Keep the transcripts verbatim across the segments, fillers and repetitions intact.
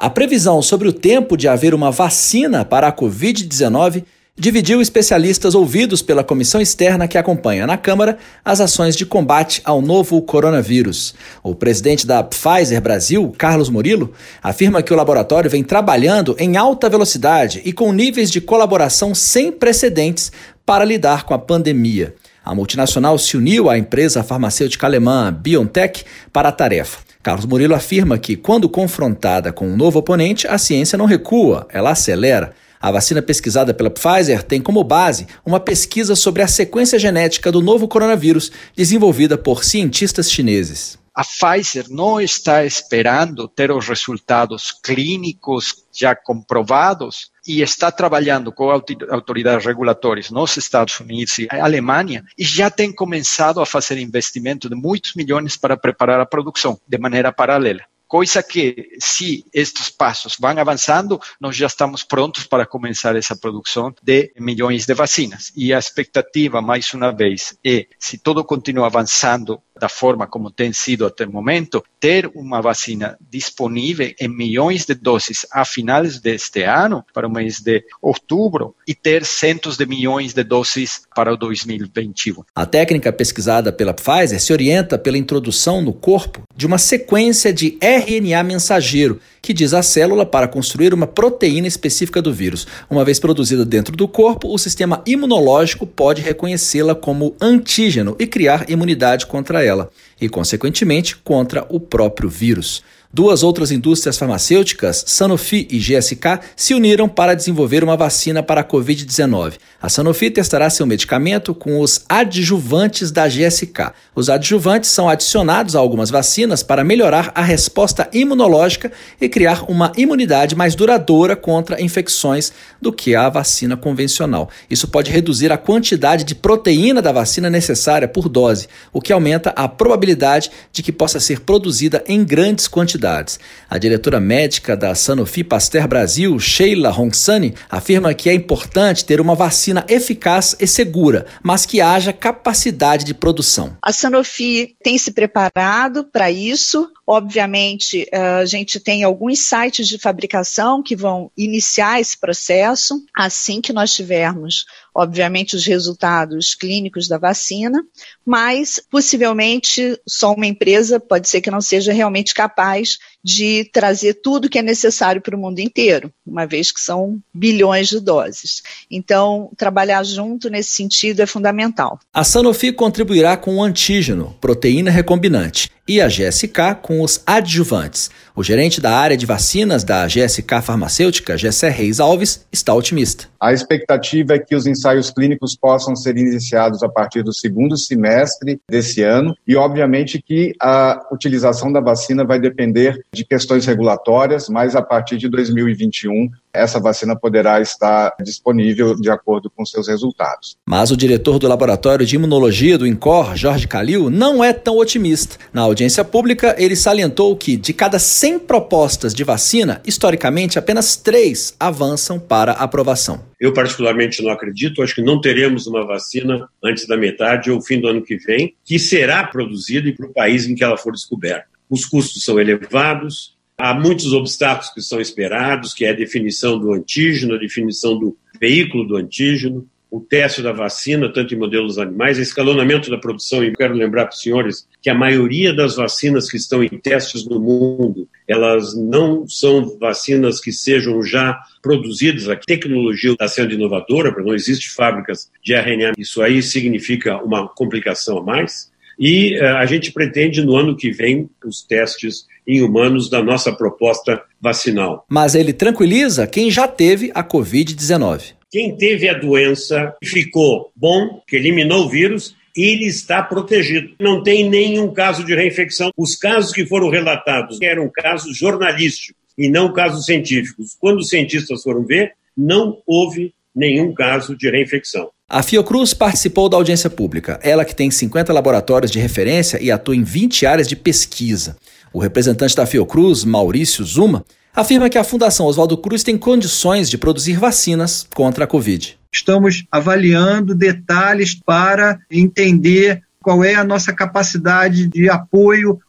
A previsão sobre o tempo de haver uma vacina para a covid dezenove dividiu especialistas ouvidos pela comissão externa que acompanha na Câmara as ações de combate ao novo coronavírus. O presidente da Pfizer Brasil, Carlos Murilo, afirma que o laboratório vem trabalhando em alta velocidade e com níveis de colaboração sem precedentes para lidar com a pandemia. A multinacional se uniu à empresa farmacêutica alemã BioNTech para a tarefa. Carlos Murilo afirma que, quando confrontada com um novo oponente, a ciência não recua, ela acelera. A vacina pesquisada pela Pfizer tem como base uma pesquisa sobre a sequência genética do novo coronavírus, desenvolvida por cientistas chineses. A Pfizer não está esperando ter os resultados clínicos já comprovados e está trabalhando com autoridades regulatórias nos Estados Unidos e Alemanha e já tem começado a fazer investimento de muitos milhões para preparar a produção de maneira paralela. Coisa que, se estes passos vão avançando, nós já estamos prontos para começar essa produção de milhões de vacinas. E a expectativa, mais uma vez, é, se tudo continua avançando da forma como tem sido até o momento, ter uma vacina disponível em milhões de doses a finais deste ano, para o mês de outubro, e ter centos de milhões de doses para o dois mil e vinte e um. A técnica pesquisada pela Pfizer se orienta pela introdução no corpo de uma sequência de R N A mensageiro, que diz à célula para construir uma proteína específica do vírus. Uma vez produzida dentro do corpo, o sistema imunológico pode reconhecê-la como antígeno e criar imunidade contra ela, e, consequentemente, contra o próprio vírus. Duas outras indústrias farmacêuticas, Sanofi e G S K, se uniram para desenvolver uma vacina para a covid dezenove. A Sanofi testará seu medicamento com os adjuvantes da G S K. Os adjuvantes são adicionados a algumas vacinas para melhorar a resposta imunológica e criar uma imunidade mais duradoura contra infecções do que a vacina convencional. Isso pode reduzir a quantidade de proteína da vacina necessária por dose, o que aumenta a probabilidade de que possa ser produzida em grandes quantidades. A diretora médica da Sanofi Pasteur Brasil, Sheila Honsani, afirma que é importante ter uma vacina eficaz e segura, mas que haja capacidade de produção. A Sanofi tem se preparado para isso. Obviamente, a gente tem alguns sites de fabricação que vão iniciar esse processo assim que nós tivermos, obviamente, os resultados clínicos da vacina, mas possivelmente só uma empresa pode ser que não seja realmente capaz de trazer tudo que é necessário para o mundo inteiro, uma vez que são bilhões de doses. Então, trabalhar junto nesse sentido é fundamental. A Sanofi contribuirá com o antígeno, proteína recombinante, e a G S K com os adjuvantes. O gerente da área de vacinas da G S K Farmacêutica, Gessé Reis Alves, está otimista. A expectativa é que os ensaios clínicos possam ser iniciados a partir do segundo semestre desse ano e, obviamente, que a utilização da vacina vai depender de questões regulatórias, mas a partir de dois mil e vinte e um essa vacina poderá estar disponível de acordo com seus resultados. Mas o diretor do Laboratório de Imunologia do INCOR, Jorge Calil, não é tão otimista. Na audiência pública, ele salientou que de cada cem propostas de vacina, historicamente, apenas três avançam para aprovação. Eu particularmente não acredito, acho que não teremos uma vacina antes da metade ou fim do ano que vem, que será produzida para o país em que ela for descoberta. Os custos são elevados, há muitos obstáculos que são esperados, que é a definição do antígeno, a definição do veículo do antígeno, o teste da vacina, tanto em modelos animais, escalonamento da produção. E quero lembrar para os senhores que a maioria das vacinas que estão em testes no mundo, elas não são vacinas que sejam já produzidas. A tecnologia está sendo inovadora, porque não existe fábricas de R N A. Isso aí significa uma complicação a mais. E uh, a gente pretende, no ano que vem, os testes em humanos da nossa proposta vacinal. Mas ele tranquiliza quem já teve a covid dezenove. Quem teve a doença ficou bom, que eliminou o vírus, ele está protegido. Não tem nenhum caso de reinfecção. Os casos que foram relatados eram casos jornalísticos e não casos científicos. Quando os cientistas foram ver, não houve nenhum caso de reinfecção. A Fiocruz participou da audiência pública, ela que tem cinquenta laboratórios de referência e atua em vinte áreas de pesquisa. O representante da Fiocruz, Maurício Zuma, afirma que a Fundação Oswaldo Cruz tem condições de produzir vacinas contra a Covid. Estamos avaliando detalhes para entender qual é a nossa capacidade de apoio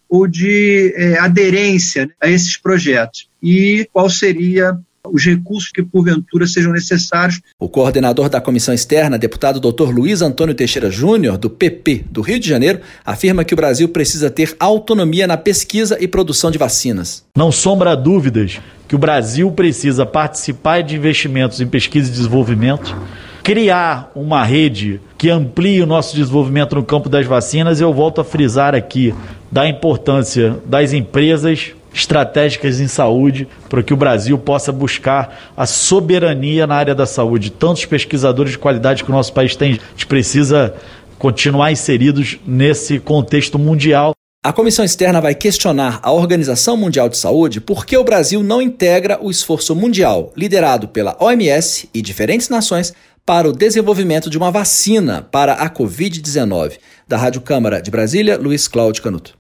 ou de é, aderência a esses projetos? E qual seria os recursos que, porventura, sejam necessários. O coordenador da comissão externa, deputado doutor Luiz Antônio Teixeira Júnior, do P P do Rio de Janeiro, afirma que o Brasil precisa ter autonomia na pesquisa e produção de vacinas. Não sombra dúvidas que o Brasil precisa participar de investimentos em pesquisa e desenvolvimento, criar uma rede que amplie o nosso desenvolvimento no campo das vacinas. Eu volto a frisar aqui da importância das empresas estratégicas em saúde para que o Brasil possa buscar a soberania na área da saúde. Tantos pesquisadores de qualidade que o nosso país tem, a gente precisa continuar inseridos nesse contexto mundial. A comissão externa vai questionar a Organização Mundial de Saúde por que o Brasil não integra o esforço mundial liderado pela O M S e diferentes nações para o desenvolvimento de uma vacina para a covid dezenove. Da Rádio Câmara de Brasília, Luiz Cláudio Canuto.